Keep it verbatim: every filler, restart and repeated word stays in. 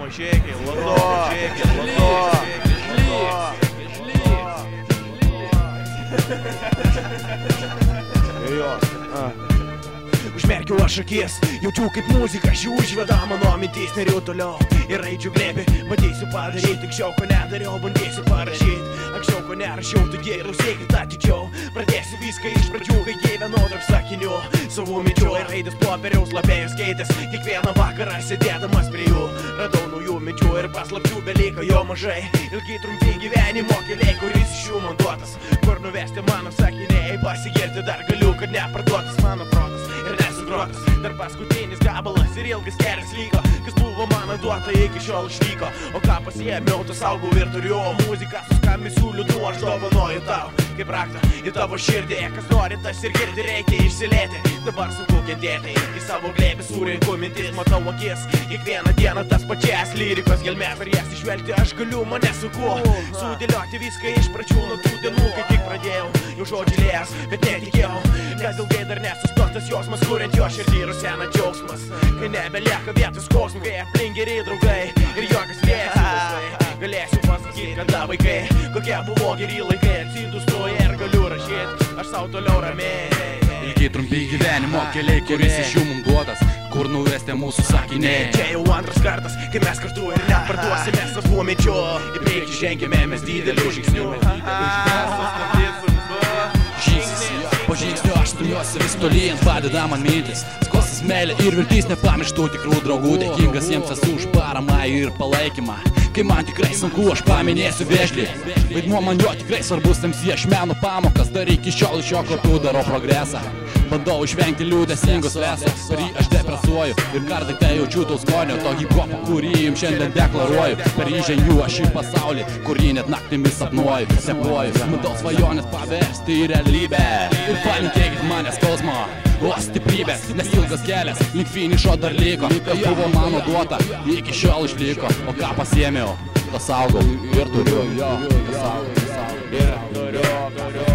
Mažėkiai, lado, mažėkiai, lado. Užmerkiu aš akis, jaučiu kaip muzika ši užveda mano mintis, neriu toliau ir raidžių glėbį, bandysiu padaryti, anksčiau ko nedariau, bandysiu parašyti, anksčiau ko nerašiau, taigi klausykit atidžiau, pradėsiu viską iš pradžių, kai gyvenau tarp sakinių, savų minčių ir raidės popieriaus lapėjus keitės, kiekvieną vakarą sėdėdamas prie jų, radau naujų minčių ir paslapčių beliko jo mažai, ilgi trumpi gyvenimo keliai, kuris iš jų man duotas, kur nuvesti mano sakiniai, pasigirti dar galiu, kad neparduotas mano protas ir nesugruotas, dar paskutinis gabalas ir ilgas kelias liko, kas buvo mano duota iki šiol išvyko, o ką pasiėmiau, to saugau ir turiu, muziką suskambesiu liūdų aš dovanoju tau, kaip raktą į tavo širdį, kas nori tas ir girdi, reikia išsilėti, dabar sunku kentėti, į savo glėbį surinku mintis, matau akis, kiekvieną dieną tas pačias lyrikos gelmes, ar jas išvelgti aš galiu, mane sunku, sudėlioti viską iš pradžių nuo tų dienų, kai tik pradėjau, jau žodžiai lės, bet netikėjau, kad ilgai dar nesustotas jausmas, kuriant jo širdį rusena džiaugsmas, kai nebelieka vietos skausmų, kai aplink geri draugai ir jokios lėsas, galėsiu pasakyti, kada vaikai, kokie buvo geri laikai, atsidūstu ir galiu rašyti, aš savo toliau ramiai. Ilgi trumpi gyvenimo keliai, kuris iš jų mums duotas, kur nuvesti mūsų sakiniai. Čia jau antras kartas, kai mes kartu ir neparduosime savų minčių, į priekį žengėme mes didelių žingsnių. Žingsnis, po žingsnio aš stumiuosi vis tolyn, padeda man mintis, skostas meilė ir viltis, nepamirštų tikrų draugų, dėkingas jiems esu už paramą ir palaikymą. Kai man tikrai sunku, aš paminėsiu vėžlį, vaidmuo man jo tikrai svarbus, tamsi aš meno pamokas, dar iki šiol iš jo kartu darau progresą. Bandau išvengti liūdesingos lesos, per jį aš depresuoju ir kartai tai jaučiu tau skonio, to hip-hopo, kurį jums šiandien deklaruoju, per jį žengiu aš į pasaulį, kurį net naktimis sapnuoju, sepuoju, bandau svajonės paversti į realybę ir palinkėkit manęs skausmo, o stiprybės, nes ilgas kelias link finišo dar liko, kas buvo mano duota, iki šiol išliko, o ką pasiėmiau, tas saugau ir turiu, jo, tas saugau, ir turiu, turiu.